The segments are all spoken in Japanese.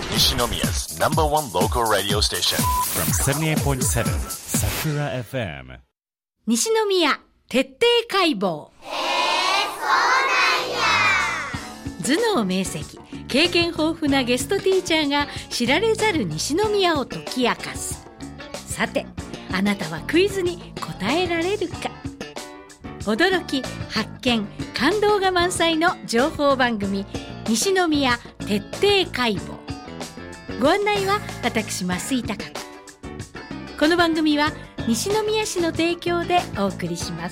Nishnomiya's number one local radio station. From 78.7 Sakura FM. 西宮徹底解剖。頭脳明晰、経験豊富なゲストティーチャーが知られざる西宮を解き明かす。さて、あなたはクイズに答えられるか。驚き、発見、感動が満載の情報番組、西宮徹底解剖。ご案内は私、増井貴子。この番組は西宮市の提供でお送りします。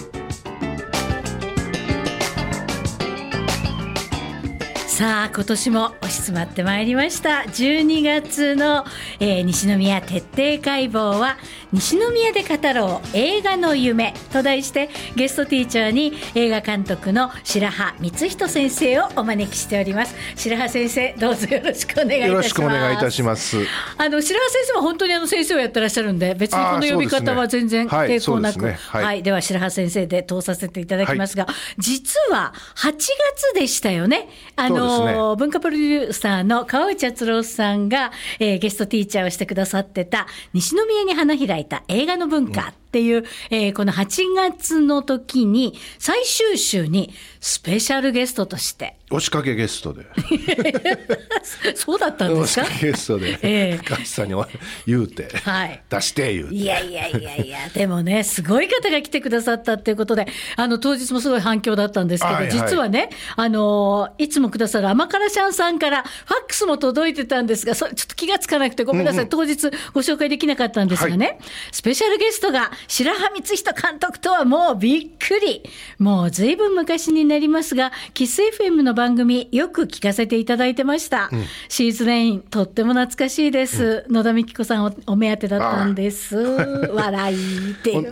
さあ、今年も押し詰まってまいりました。12月の、西宮徹底解剖は、西宮で語ろう映画の夢と題して、ゲストティーチャーに映画監督の白羽光人先生をお招きしております。白羽先生、どうぞよろしくお願いいたします。 よろしくお願いいたします。 白羽先生は本当に先生をやってらっしゃるんで、別にこの呼び方は全然抵抗なく、では白羽先生で通させていただきますが、実は8月でしたよね。文化プロデューサーの川内敦郎さんが、ゲストティーチャーをしてくださってた西宮に花開いた映画の文化っていう、この8月の時に最終週にスペシャルゲストとして押しかけゲストでそうだったんですか。 押しかけゲストで深津さんに言うて、出して言うて、 いやでもね、すごい方が来てくださったっていうことで、当日もすごい反響だったんですけど、実はね、いつもくださる甘辛シャンさんからファックスも届いてたんですが、それちょっと気がつかなくてごめんなさい、当日ご紹介できなかったんですがね、スペシャルゲストが白羽光人監督とはもうびっくり。もうずいぶん昔になりますが、キス FM の番組よく聞かせていただいてました。シーズレイン、とっても懐かしいです。野田美希子さんお目当てだったんです。笑いっていう、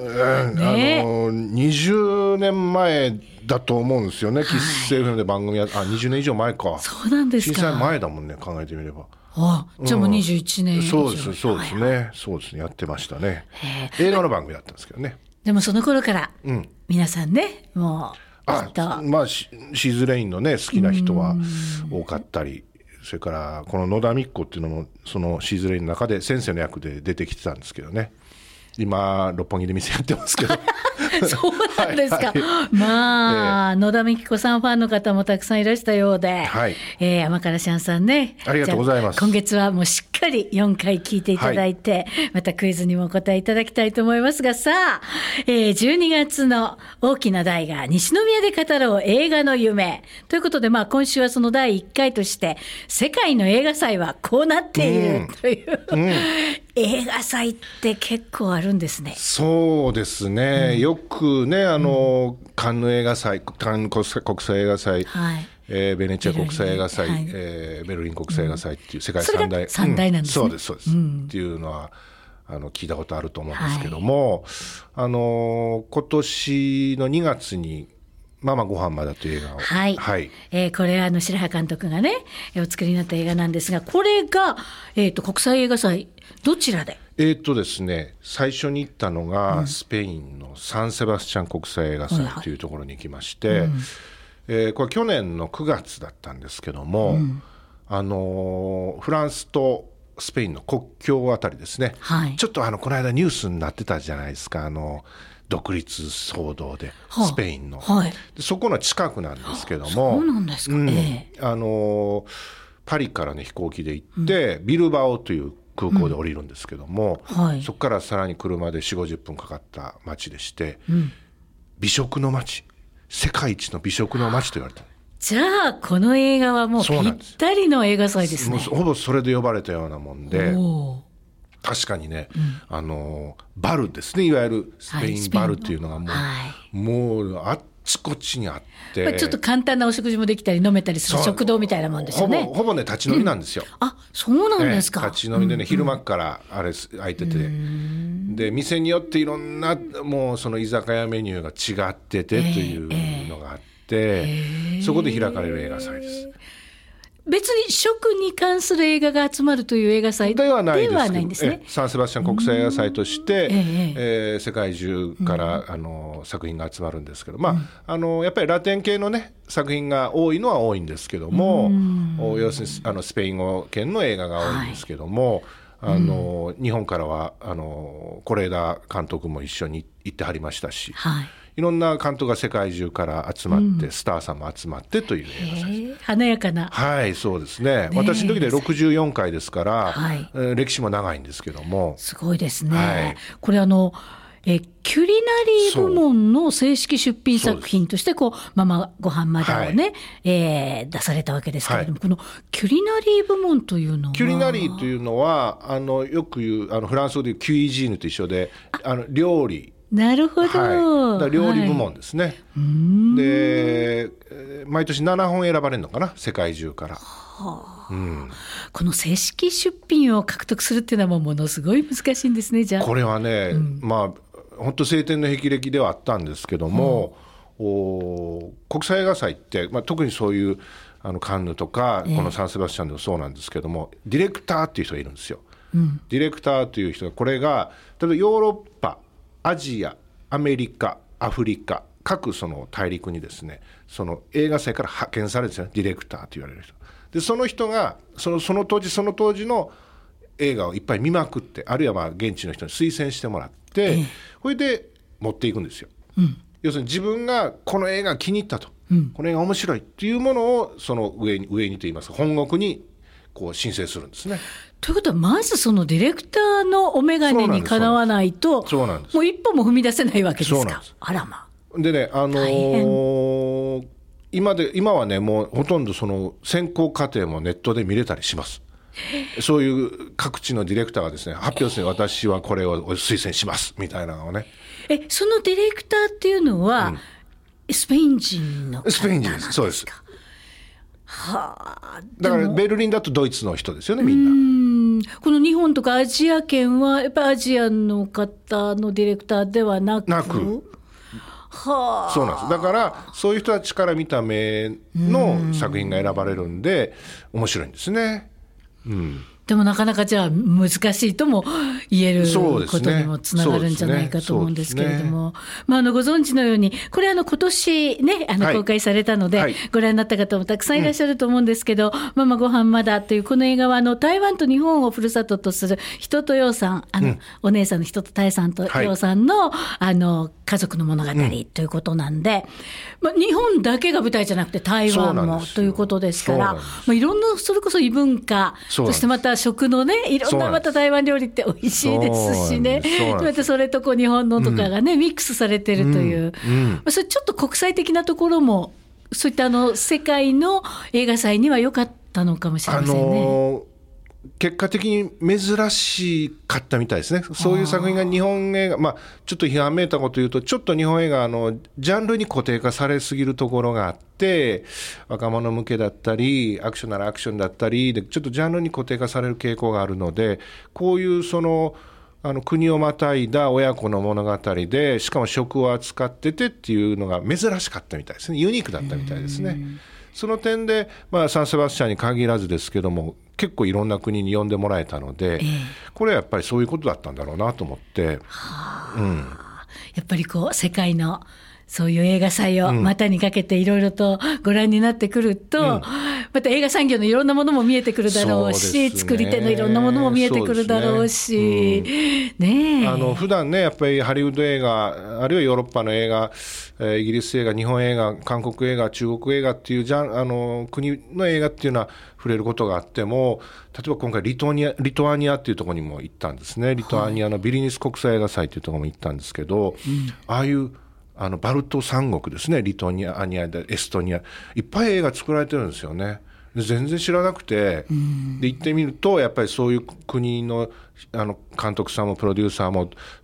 ね、 20年前だと思うんですよね、キス FM で番組20年以上前か。 そうなんですか。 震災前だもんね、考えてみれば。 じゃあもう21年以上、 そうですね、やってましたね。映画の番組だったんですけどね。 でもその頃から、皆さんね、もうシーズレインのね、好きな人は多かったり、それからこの野田美希子っていうのもそのシーズレインの中で先生の役で出てきてたんですけどね。今六本木で店やってますけどそうなんですか。野田美希子さんファンの方もたくさんいらしたようで、甘辛シャンさんね、 ありがとうございます。 今月はもうしっかり4回聞いていただいて、またクイズにもお答えいただきたいと思いますが、さあ、12月の大きな題が西宮で語ろう映画の夢ということで、今週はその第1回として世界の映画祭はこうなっているという、映画祭って結構あるんですね。 そうですね、よくね、カンヌ映画祭、カンヌ国際映画祭、ベネチア国際映画祭、ベルリン国際映画祭っていう世界三大、 三大なんですね。 そうです、っていうのは聞いたことあると思うんですけども、今年の2月にママごはんまだという映画を、 これ白羽監督がねお作りになった映画なんですが、これが、国際映画祭どちらで？ ですね、最初に行ったのがスペインのサンセバスチャン国際映画祭というところに行きまして、これ去年の9月だったんですけども、フランスとスペインの国境あたりですね、ちょっとこの間ニュースになってたじゃないですか、独立騒動で、スペインの、でそこの近くなんですけども、 そうなんですか。 パリからね飛行機で行って、ビルバオという空港で降りるんですけども、そこからさらに車で 4,50 分かかった街でして、美食の街、世界一の美食の街と言われた。 じゃあこの映画はもうぴったりの映画祭ですね。 ほぼそれで呼ばれたようなもんで、確かにね、バルですね、いわゆるスペインバルっていうのがもうあっちこっちにあって、 ちょっと簡単なお食事もできたり飲めたりする食堂みたいなもんですよね。 ほぼね立ち飲みなんですよ。 そうなんですか。 立ち飲みでね、昼間からあれ空いてて、で店によっていろんなもうその居酒屋メニューが違っててというのがあって、そこで開かれる映画祭です。 別に食に関する映画が集まるという映画祭ではないんですね。 サンセバスチャン国際映画祭として、世界中から、作品が集まるんですけど、やっぱりラテン系の、ね、作品が多いのは多いんですけども、要するにスペイン語圏の映画が多いんですけども、日本からは是枝監督も一緒に行ってはりましたし、いろんな監督が世界中から集まって、スターさんも集まってという映画祭です。 華やかな。 はい、そうですね。私の時で64回ですから、歴史も長いんですけども。 すごいですね。これキュリナリー部門の正式出品作品としてママごはんまだをね、出されたわけですけれども、このキュリナリー部門というのは、 キュリナリーというのはよく言うフランス語で言うキュイジーヌと一緒で料理。 なるほど、 だ料理部門ですね。で毎年7本選ばれるのかな、世界中から。 この正式出品を獲得するっていうのはものすごい難しいんですね。じゃあこれはね、本当青天の霹靂ではあったんですけども、国際映画祭って、特にそういうカンヌとか、このサンセバスチャンでもそうなんですけども、ディレクターっていう人がいるんですよ。ディレクターという人が、これが例えばヨーロッパ、アジア、アメリカ、アフリカ、各その大陸にですね、その映画祭から派遣されるんですよね、ディレクターと言われる人で、その人がその当時の映画をいっぱい見まくって、あるいは現地の人に推薦してもらって、それで持っていくんですよ。要するに自分がこの映画気に入ったと、この映画面白いっていうものをその上にといいますか、本国に申請するんですね。 ということは、まずそのディレクターのお眼鏡にかなわないと、もう一歩も踏み出せないわけですか。 そうなんです。 あらま。 でね、今はね、もうほとんどその選考過程もネットで見れたりします。そういう各地のディレクターがですね、発表する、私はこれを推薦しますみたいなのをね。 そのディレクターっていうのは、スペイン人の方なんですか。 スペイン人です。そうです。だからベルリンだとドイツの人ですよね、みんな。 この日本とかアジア圏はやっぱりアジアの方のディレクターではなくそうなんです。だからそういう人たちから見た目の作品が選ばれるんで面白いんですね。 でもなかなかじゃあ難しいとも言えることにもつながるんじゃないかと思うんですけれども、ご存知のように、これ今年ね、公開されたので、ご覧になった方もたくさんいらっしゃると思うんですけど、ママごはんまだというこの映画は台湾と日本をふるさととする人とようさん、お姉さんの人とたえさんとようさんの、家族の物語ということなんで、日本だけが舞台じゃなくて台湾もということですから、いろんなそれこそ異文化、そしてまた食のね、いろんなまた台湾料理って美味しいですしね、またそれと日本のとかがね、ミックスされてるという、それちょっと国際的なところも、そういった世界の映画祭には良かったのかもしれませんね。 結果的に珍しかったみたいですね。そういう作品が日本映画、ちょっと批判めいたこと言うと、ちょっと日本映画ジャンルに固定化されすぎるところがあって、若者向けだったり、アクションならアクションだったりで、ちょっとジャンルに固定化される傾向があるので、こういう国をまたいだ親子の物語で、しかも食を扱っててっていうのが珍しかったみたいですね。ユニークだったみたいですね。その点で、サンセバスチャンに限らずですけども、結構いろんな国に呼んでもらえたので、これはやっぱりそういうことだったんだろうなと思って、 やっぱり世界のそういう映画祭を股にかけていろいろとご覧になってくると、また映画産業のいろんなものも見えてくるだろうし、作り手のいろんなものも見えてくるだろうし、 普段ね、やっぱりハリウッド映画、あるいはヨーロッパの映画、イギリス映画、日本映画、韓国映画、中国映画っていう国の映画っていうのは触れることがあっても、例えば今回リトアニアっていうところにも行ったんですね。リトアニアのビリニュス国際映画祭っていうところも行ったんですけど、ああいうバルト三国ですね、リトアニアでエストニア、いっぱい映画作られてるんですよね。で全然知らなくて、で行ってみるとやっぱりそういう国の監督さんもプロデューサーも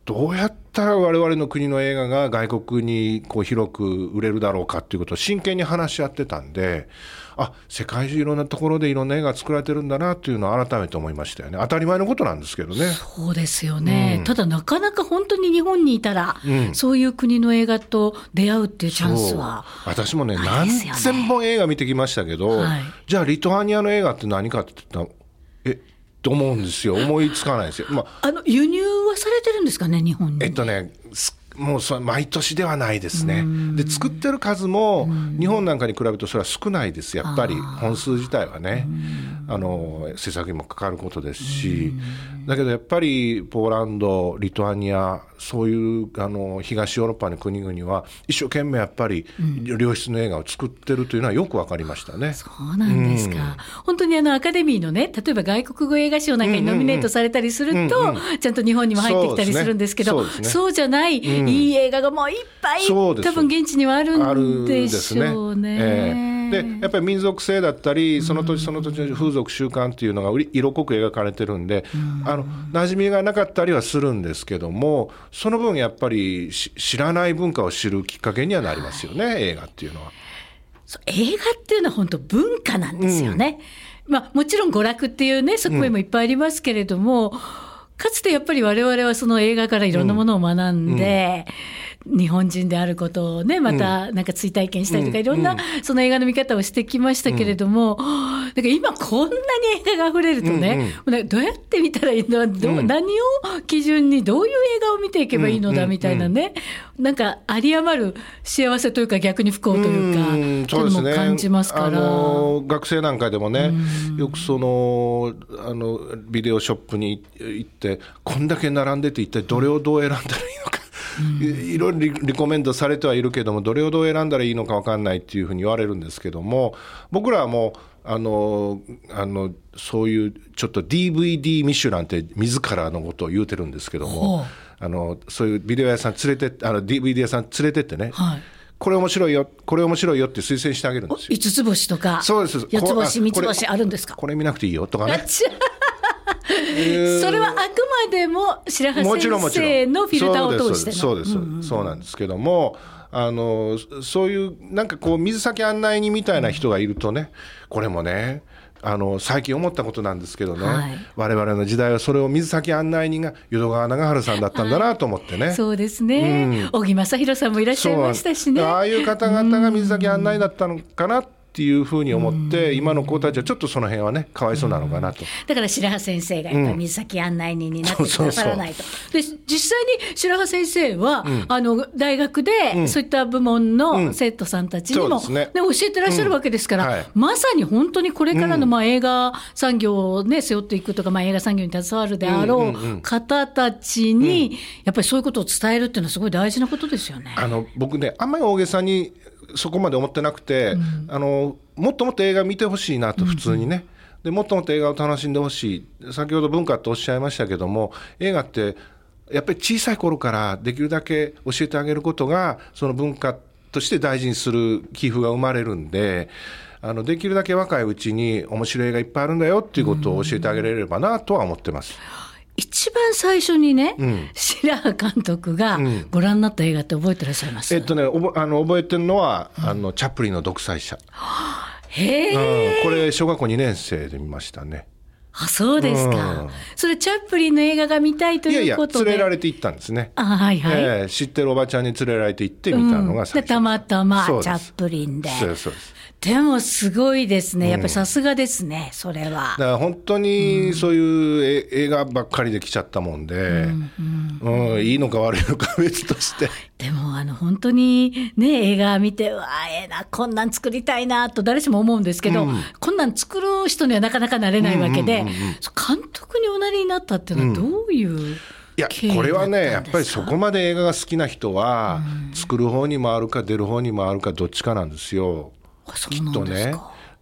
どうやったら我々の国の映画が外国にこう広く売れるだろうかっていうことを真剣に話し合ってたんで、世界中いろんなところでいろんな映画が作られてるんだなっていうのを改めて思いましたよね。当たり前のことなんですけどね。 そうですよね、ただなかなか本当に日本にいたら、そういう国の映画と出会うっていうチャンスは私もねないですよね。 何千本映画見てきましたけど、じゃあリトアニアの映画って何かって言ったらと思うんですよ。思いつかないですよ。 輸入はされてるんですかね、日本に。 もう毎年ではないですね。で作ってる数も日本なんかに比べるとそれは少ないです。やっぱり本数自体はね、制作にもかかることですし、だけどやっぱりポーランド、リトアニア、そういう東ヨーロッパの国々は一生懸命やっぱり良質の映画を作ってるというのはよく分かりましたね。 そうなんですか、本当にアカデミーのね、例えば外国語映画賞なんかにノミネートされたりすると、ちゃんと日本にも入ってきたりするんですけど、そうじゃない、いい映画がもういっぱい多分現地にはあるんでしょうね。 でやっぱり民族性だったりその土地その土地の風俗習慣っていうのが色濃く描かれてるんで、馴染みがなかったりはするんですけども、その分やっぱり知らない文化を知るきっかけにはなりますよね、映画っていうのは。 映画っていうのは本当文化なんですよね、もちろん娯楽っていうね側面もいっぱいありますけれども、かつてやっぱり我々はその映画からいろんなものを学んで、日本人であることをね、またなんか追体験したりとか、いろんなその映画の見方をしてきましたけれども、なんか今こんなに映画が溢れるとね、どうやって見たらいいの、何を基準にどういう映画を見ていけばいいのだみたいなね、なんか有り余る幸せというか逆に不幸というか、そういうのも感じますから。 学生なんかでもね、よくビデオショップに行ってこんだけ並んでて一体どれをどう選んだらいいのか、いろいろリコメンドされてはいるけども、どれをどう選んだらいいのか分かんないっていうふうに言われるんですけども、僕らはもうそういうちょっと DVD ミシュランって自らのことを言うてるんですけども、そういうビデオ屋さん連れてDVD 屋さん連れてってね、これ面白いよこれ面白いよって推薦してあげるんですよ。 5つ星とかそうです 4つ星3つ星あるんですか。 これ見なくていいよとかねそれはあくまでも白羽先生のフィルターを通しての。 そうです、そうなんですけども、そういうなんかこう水先案内人みたいな人がいるとね、これもね最近思ったことなんですけどね、我々の時代はそれを水先案内人が淀川長春さんだったんだなと思ってね。 そうですね、小木正弘さんもいらっしゃいましたしね。 ああいう方々が水先案内だったのかなっていうふうに思って、今の子たちはちょっとその辺はねかわいそうなのかなと。 だから白羽先生がやっぱり水先案内人になってくださらないと。で実際に白羽先生は、大学でそういった部門の生徒さんたちにも、教えてらっしゃるわけですから、まさに本当にこれからの映画産業を、ね、背負っていくとか、映画産業に携わるであろう方たちに、やっぱりそういうことを伝えるっていうのはすごい大事なことですよね。 僕ねあんまり大げさにそこまで思ってなくて、もっともっと映画見てほしいなと、普通にね、でもっともっと映画を楽しんでほしい。先ほど文化っておっしゃいましたけども、映画ってやっぱり小さい頃からできるだけ教えてあげることがその文化として大事にする寄付が生まれるんで、できるだけ若いうちに面白い映画いっぱいあるんだよっていうことを教えてあげられればなとは思ってます。 一番最初にね、白羽監督がご覧になった映画って覚えてらっしゃいます？ 覚えてるのはチャップリンの独裁者。これ小学校2年生で見ましたね。 そうですか、それチャップリンの映画が見たいということで。 連れられて行ったんですね。知ってるおばちゃんに連れられて行って見たのが最初、 たまたまチャップリンで。 そうですでもすごいですね、やっぱりさすがですね、それは。 だから本当にそういう映画ばっかりで来ちゃったもんで、いいのか悪いのか別として。 でも本当にね、映画見てこんなん作りたいなと誰しも思うんですけど、こんなん作る人にはなかなかなれないわけで、監督におなりになったっていうのはどういう経緯だったんですか？ これはねやっぱりそこまで映画が好きな人は、作る方に回るか出る方に回るかどっちかなんですよ。きっとね、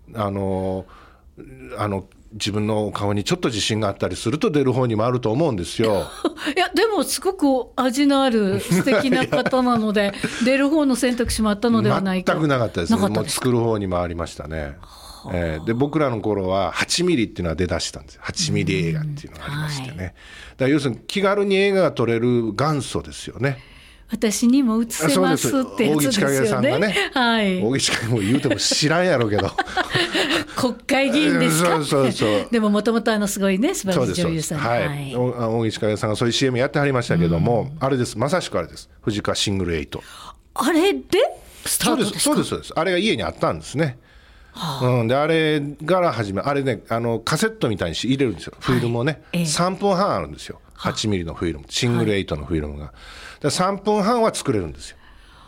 自分の顔にちょっと自信があったりすると出る方にもあると思うんですよ。 いやでもすごく味のある素敵な方なので出る方の選択肢もあったのではないか。 全くなかったですね。もう作る方に回りましたね。 で僕らの頃は8ミリっていうのは出だしたんですよ。8ミリ映画っていうのがありましてね、だから要するに気軽に映画が撮れる元祖ですよね。 私にも映せますってやつですよね。 扇千景さんがね、 はい、 扇千景も言うても知らんやろうけど国会議員ですかそうでももともとすごいね素晴らしい女優さん、 はい扇千景さんがそういう CM やってはりましたけども、あれです、まさしくあれです、藤川シングル8、 あれでスタートですか。 そうです、あれが家にあったんですね。であれから始め、あれねカセットみたいに入れるんですよ、フィルムをね、3分半あるんですよ、8ミリのフィルム、シングル8のフィルムが、3分半は作れるんですよ。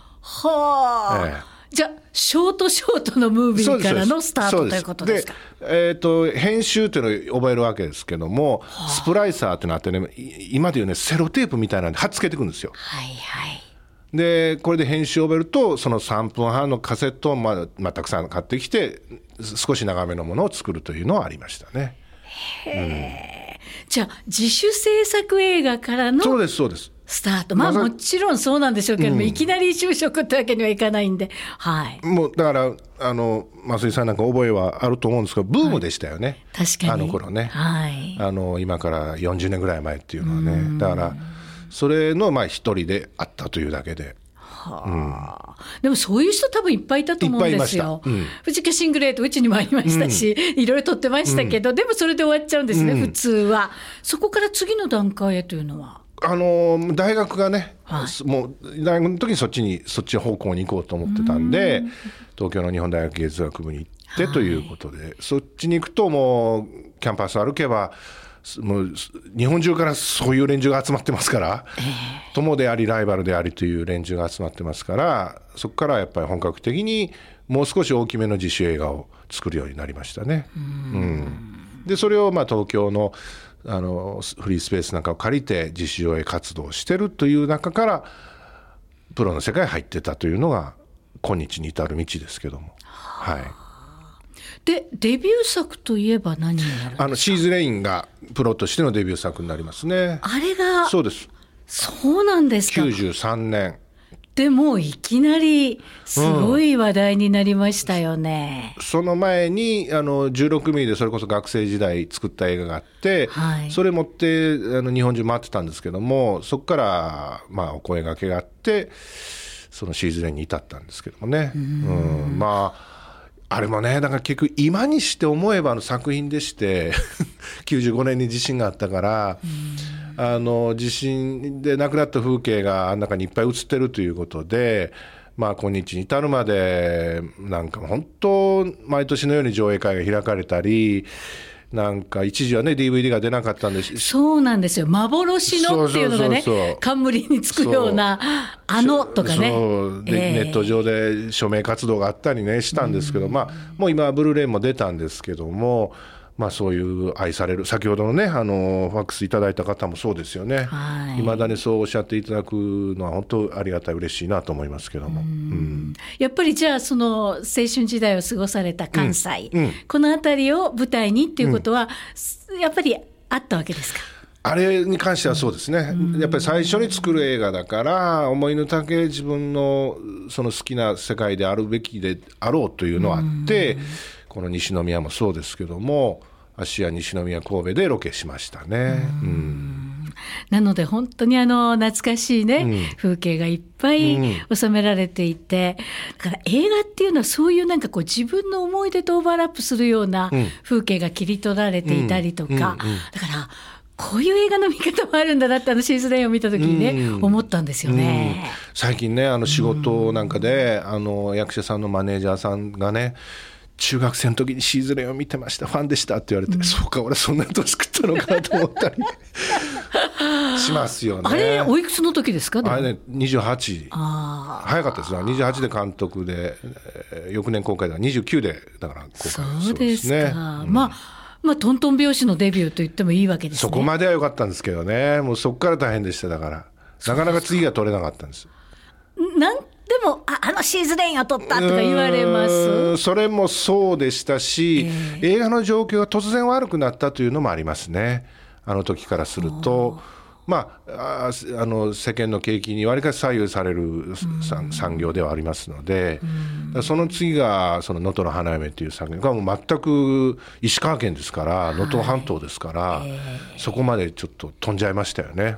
じゃあショートのムービーからのスタートということですか。 で、編集というのを覚えるわけですけども、スプライサーってなってね、今でいうねセロテープみたいなんで貼っつけていくんですよ。でこれで編集を覚えると、その3分半のカセットをたくさん買ってきて、少し長めのものを作るというのはありましたね。 じゃあ自主制作映画からのそうですスタート、もちろんそうなんでしょうけども、いきなり就職ってわけにはいかないんで、 もうだから増井さんなんか覚えはあると思うんですけど、ブームでしたよね、 確かにあの頃ね、今から40年ぐらい前っていうのはね、だからそれの一人であったというだけで。 でもそういう人多分いっぱいいたと思うんですよ。藤木シングル8うちにもありましたし、いろいろ撮ってましたけど、でもそれで終わっちゃうんですね、普通は。そこから次の段階へというのは大学がね、もう大学の時にそっち方向に行こうと思ってたんで、東京の日本大学芸術学部に行ってということで、そっちに行くともうキャンパス歩けばもう日本中からそういう連中が集まってますから、友でありライバルでありという連中が集まってますから、そこからやっぱり本格的にもう少し大きめの自主映画を作るようになりましたね。でそれを東京のフリースペースなんかを借りて自主上映活動をしてるという中からプロの世界に入ってたというのが今日に至る道ですけども、 でデビュー作といえば何になるんですか。 シーズレインがプロとしてのデビュー作になりますね。 あれがそうです。 そうなんですか。 93年でもいきなりすごい話題になりましたよね。 その前に16ミリでそれこそ学生時代作った映画があって、それ持って日本中回ってたんですけども、そこからお声掛けがあってそのシーズレインに至ったんですけどもね。あれもね、だから結局今にして思えば作品でして95年に地震があったから、地震で亡くなった風景があん中にいっぱい映ってるということで、今日に至るまでなんか本当毎年のように上映会が開かれたり、なんか一時はね DVD が出なかったんです。 そうなんですよ、幻のっていうのがね冠につくようなとかね、 ネット上で署名活動があったりねしたんですけど、もう今はブルーレイも出たんですけども、そういう愛される、先ほどのねファックスいただいた方もそうですよね。いまだにそうおっしゃっていただくのは本当ありがたい、嬉しいなと思いますけども。 やっぱりじゃあその青春時代を過ごされた関西、この辺りを舞台にっていうことは、やっぱりあったわけですか。 あれに関してはそうですね、やっぱり最初に作る映画だから思いの丈自分のその好きな世界であるべきであろうというのはあって、この西宮もそうですけども、芦屋西宮神戸でロケしましたね。 なので本当に懐かしいね、風景がいっぱい収められていて、だから映画っていうのはそういうなんか自分の思い出とオーバーラップするような風景が切り取られていたりとか、だからこういう映画の見方もあるんだなってシーズンレイを見た時にね、思ったんですよね。 最近ね仕事なんかで役者さんのマネージャーさんがね、中学生の時にシーズンレイを見てました、ファンでしたって言われて、そうか俺そんな年食ったのかなと思ったりしますよね。 あれおいくつの時ですか。 あれね28、早かったですね。28で監督で、翌年公開だから29でだから公開。 そうですか。トントン拍子のデビューと言ってもいいわけですね。 そこまでは良かったんですけどね、もうそこから大変でした。だからなかなか次が取れなかったんです。 でもシーズンレインを取ったとか言われます。 それもそうでしたし、映画の状況が突然悪くなったというのもありますね。あの時からすると世間の景気にわりかし左右される産業ではありますので、その次がその能登の花嫁っていう産業がもう全く石川県ですから能登半島ですから、そこまでちょっと飛んじゃいましたよね。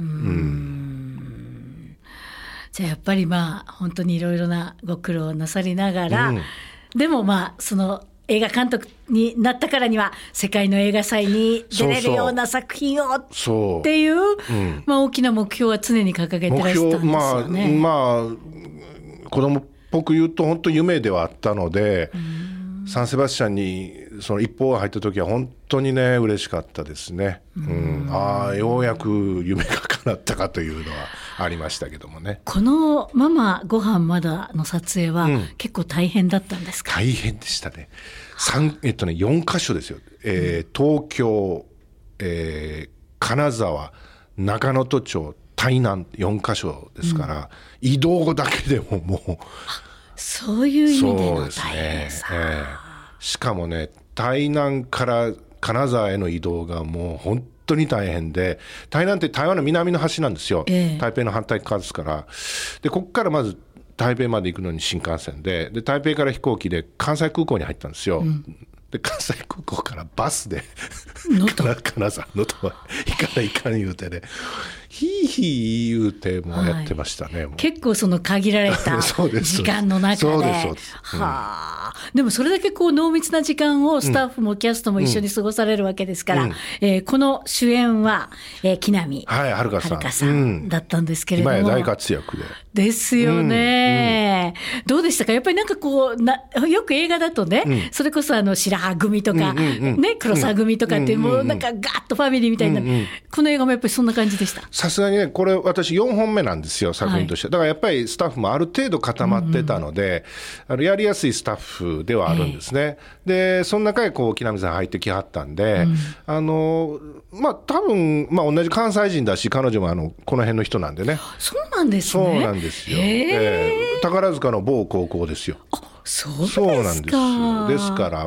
じゃあやっぱり本当にいろいろなご苦労をなさりながら、でもその映画監督になったからには世界の映画祭に出れるような作品をっていう大きな目標は常に掲げてらしたんですよね。 子供っぽく言うと本当夢ではあったので、サンセバスチャンにその一報が入った時は本当にね嬉しかったですね。ようやく夢が叶ったかというのはありましたけどもね。 このママご飯まだの撮影は結構大変だったんですか？ 大変でしたね。4カ所ですよ。東京、金沢、中能登町、台南4カ所ですから、移動だけでももうそういう意味での大変さ、 しかもね台南から金沢への移動がもう本当に大変で、台南って台湾の南の端なんですよ、台北の反対側ですから。でここからまず台北まで行くのに新幹線で台北から飛行機で関西空港に入ったんですよ、で関西空港からバスで金沢のとこ行かないかん言うてね、ひいひい言うてもうやってましたね。 結構その限られた時間の中ででもそれだけ濃密な時間をスタッフもキャストも一緒に過ごされるわけですから、この主演は、木南遥さんだったんですけれども、 今や大活躍ですよね、どうでしたか？やっぱりよく映画だとね、それこそ白羽組とか、黒沢組とかってもうガーッとファミリーみたいな、この映画もやっぱりそんな感じでした？ さすがにね、これ私4本目なんですよ、作品として。だからやっぱりスタッフもある程度固まってたので、やりやすいスタッフではあるんですね。でその中へ木南さん入ってきはったんで、多分、同じ関西人だし、彼女もこの辺の人なんでね。 そうなんですね。 そうなんですよ、宝塚の某高校ですよ。 そうなんですよ。ですから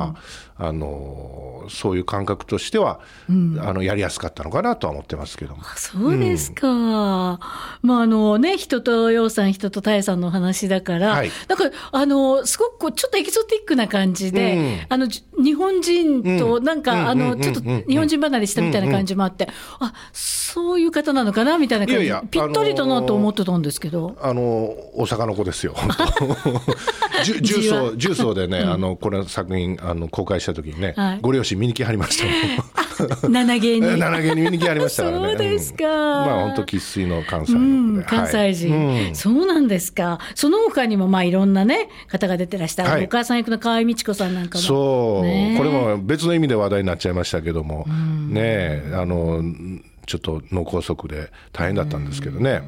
そういう感覚としては、やりやすかったのかなとは思ってますけども。 そうですか、人と陽さん人と多江さんの話だから、だからすごくちょっとエキゾティックな感じで、日本人とちょっと日本人離れしたみたいな感じもあって、そういう方なのかなみたいな感じ、ぴったりだなと思ってたんですけど、 大阪の子ですよ本当重曹でね、この作品公開した時にね、ご両親見に来はりましたもん。 7芸に見に来はりましたからね。 そうですか。 本当生粋の関西の子で、 関西人、そうなんですか。その他にもいろんなね方が出てらした、お母さん役の河合美智子さんなんかも、 これも別の意味で話題になっちゃいましたけども、ちょっと脳梗塞で大変だったんですけどね。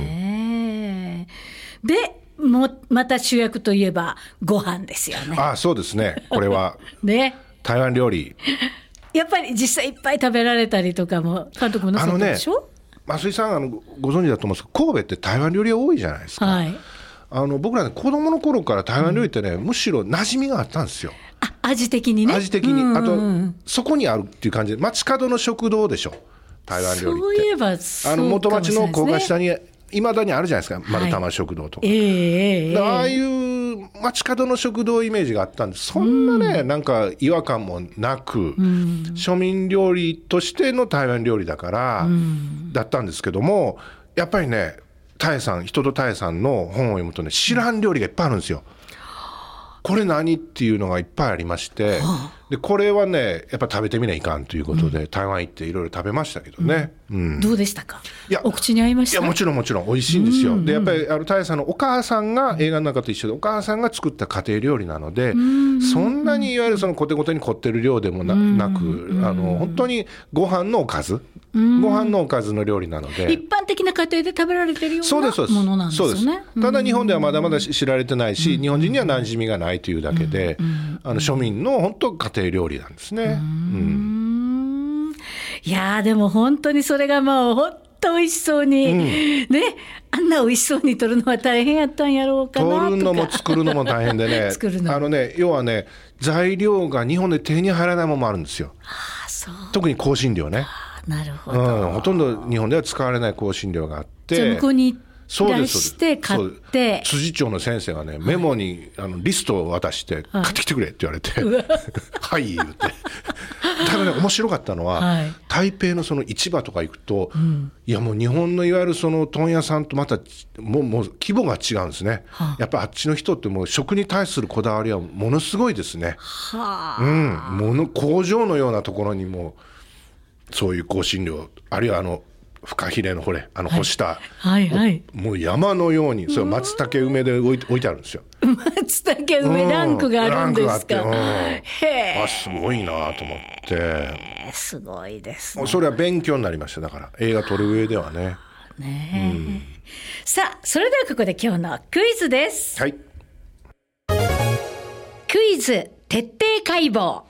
でまた主役といえばご飯ですよね。 そうですね。これは台湾料理やっぱり実際いっぱい食べられたりとかも監督もなさったでしょ？ 増井さんご存知だと思うんですけど、神戸って台湾料理が多いじゃないですか、僕らね子供の頃から台湾料理ってね、むしろ馴染みがあったんですよ。 味的にね。 味的に、あとそこにあるっていう感じで、街角の食堂でしょ台湾料理って。 そういえばそうかも元町の高架下にね、 いまだにあるじゃないですか、丸玉食堂とか、ああいう街角の食堂イメージがあったんで、そんなね、なんか違和感もなく、庶民料理としての台湾料理だから、だったんですけども、やっぱりね人と多江さんの本を読むとね、知らん料理がいっぱいあるんですよ。これ何っていうのがいっぱいありまして、でこれはねやっぱ食べてみないかんということで、台湾行っていろいろ食べましたけどね。 どうでしたか？お口に合いました？ もちろん美味しいんですよ。でやっぱり多江さんのお母さんが映画の中と一緒で、お母さんが作った家庭料理なので、そんなにいわゆるそのコテコテに凝ってる量でも なく、本当にご飯のおかずの料理なので、 一般的な家庭で食べられてるようなものなんですよね。 ただ日本ではまだまだ知られてないし、日本人には馴染みがないというだけで、庶民の本当家庭料理なんですね。 いやでも本当にそれが本当美味しそうに、あんな美味しそうに撮るのは大変やったんやろうかなとか。 撮るのも作るのも大変でね要はね、材料が日本で手に入らないものもあるんですよ。特に香辛料ね。 なるほど、 ほとんど日本では使われない香辛料があって、 じゃあ向こうに出して買って、 辻町の先生がね、メモにリストを渡して買ってきてくれって言われて、はい言ってただね、面白かったのは、台北のその市場とか行くと、いやもう日本のいわゆるその問屋さんとまたもう規模が違うんですね、やっぱりあっちの人ってもう食に対するこだわりはものすごいですね、工場のようなところにもそういう香辛料、あるいはフカヒレの干した、もう山のように、それ松茸梅で置いてあるんですよ。 松茸梅ランクがあるんですか。 すごいなと思って、 すごいですね。 それは勉強になりました。だから映画撮る上ではね。 さあ、それではここで今日のクイズです。 はい。 クイズ徹底解剖。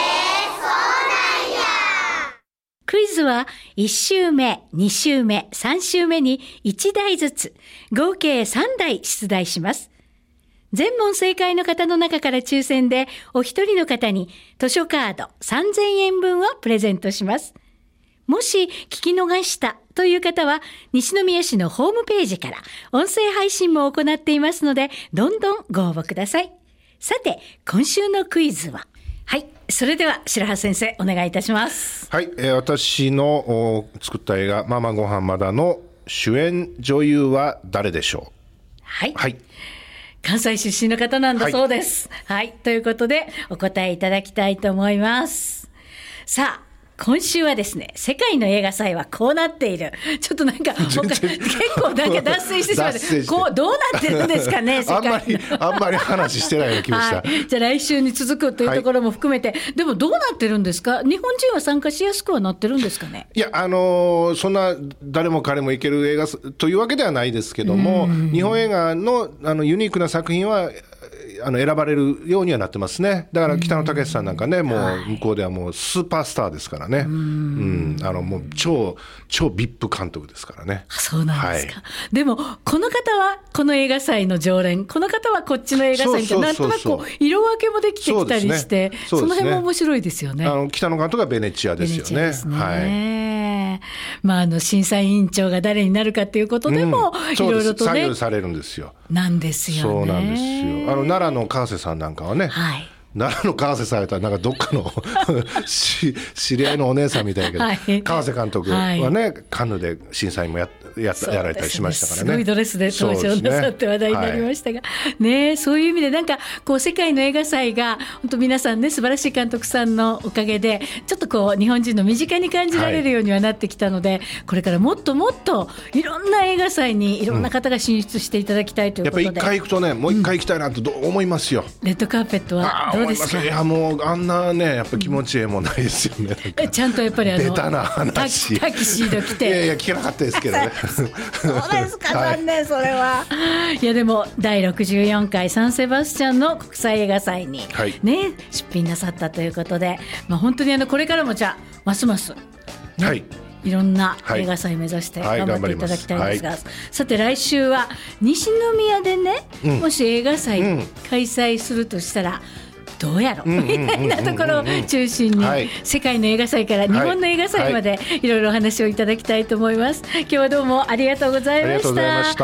クイズは1週目、2週目、3週目に1題ずつ、合計3題出題します。全問正解の方の中から抽選で、お一人の方に図書カード3000円分をプレゼントします。もし聞き逃したという方は、西宮市のホームページから音声配信も行っていますので、どんどんご応募ください。さて、今週のクイズは、はい。それでは白羽先生お願いいたします。 はい、私の作った映画ママごはんまだの主演女優は誰でしょう。 はい、関西出身の方なんだそうです。はい、ということでお答えいただきたいと思います。さあ、今週はですね、世界の映画祭はこうなっている。ちょっとなんか結構だけ脱線してしまってこうどうなってるんですかね、世界あんまり話してないような気がした、 じゃあ来週に続くというところも含めて、でもどうなってるんですか。日本人は参加しやすくはなってるんですかね。 いや、そんな誰も彼も行ける映画というわけではないですけども、日本映画のユニークな作品は選ばれるようにはなってますね。だから北野武さんなんかね、もう向こうではもうスーパースターですからね。もう超 VIP 監督ですからね。 そうなんですか。でもこの方はこの映画祭の常連、この方はこっちの映画祭ってなんとなくこう色分けもできてきたりして、その辺も面白いですよね。 北野監督はベネチアですよね。 審査委員長が誰になるかということでもいろいろとね、 左右されるんですよ。 なんですよね。 そうなんですよ。奈良の川瀬さんなんかはね、奈良の川瀬さんやったらなんかどっかの知り合いのお姉さんみたいだけど、川瀬監督はね、カンヌで審査員もやられたりしましたからね。 すごいドレスで登場なさって話題になりましたが、そういう意味でなんかこう世界の映画祭が本当皆さんね、素晴らしい監督さんのおかげでちょっとこう日本人の身近に感じられるようにはなってきたので、これからもっともっといろんな映画祭にいろんな方が進出していただきたいということで、 やっぱり一回行くとね、もう一回行きたいなと思いますよ。 レッドカーペットはどうですか。 いや、もうあんなね、やっぱ気持ちええもんないですよね。 ちゃんとやっぱりベタな話、 タキシード着て、 いや聞けなかったですけどね。 そうですか、残念それは。いやでも第64回サンセバスチャンの国際映画祭に、ね、出品なさったということで、本当にこれからもじゃあますます、ね、いろんな映画祭目指して頑張っていただきたいんですが、さて来週は西宮でね、もし映画祭開催するとしたらどうやろみたいなところを中心に、世界の映画祭から日本の映画祭までいろいろお話をいただきたいと思います。今日はどうもありがとうございました。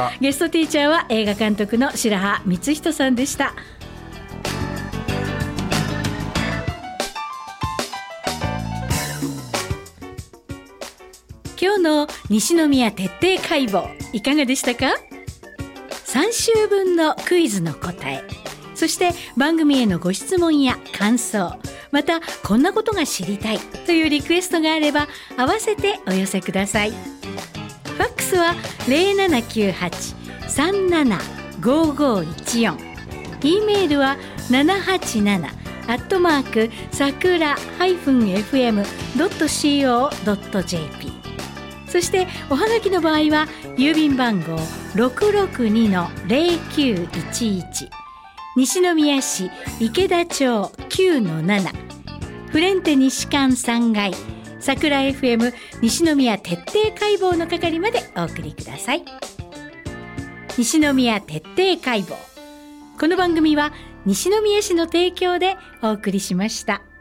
ゲストティーチャーは映画監督の白羽光人さんでした。今日の西宮徹底解剖いかがでしたか。3週分のクイズの答え、そして番組へのご質問や感想、またこんなことが知りたいというリクエストがあれば合わせてお寄せください。ファックスは 0798-375514、 E メールは787-sakura-fm.co.jp、 そしておはがきの場合は郵便番号 662-0911、西宮市池田町 9-7、 フレンテ西館3階桜 FM 西宮徹底解剖の係までお送りください。西宮徹底解剖、この番組は西宮市の提供でお送りしました。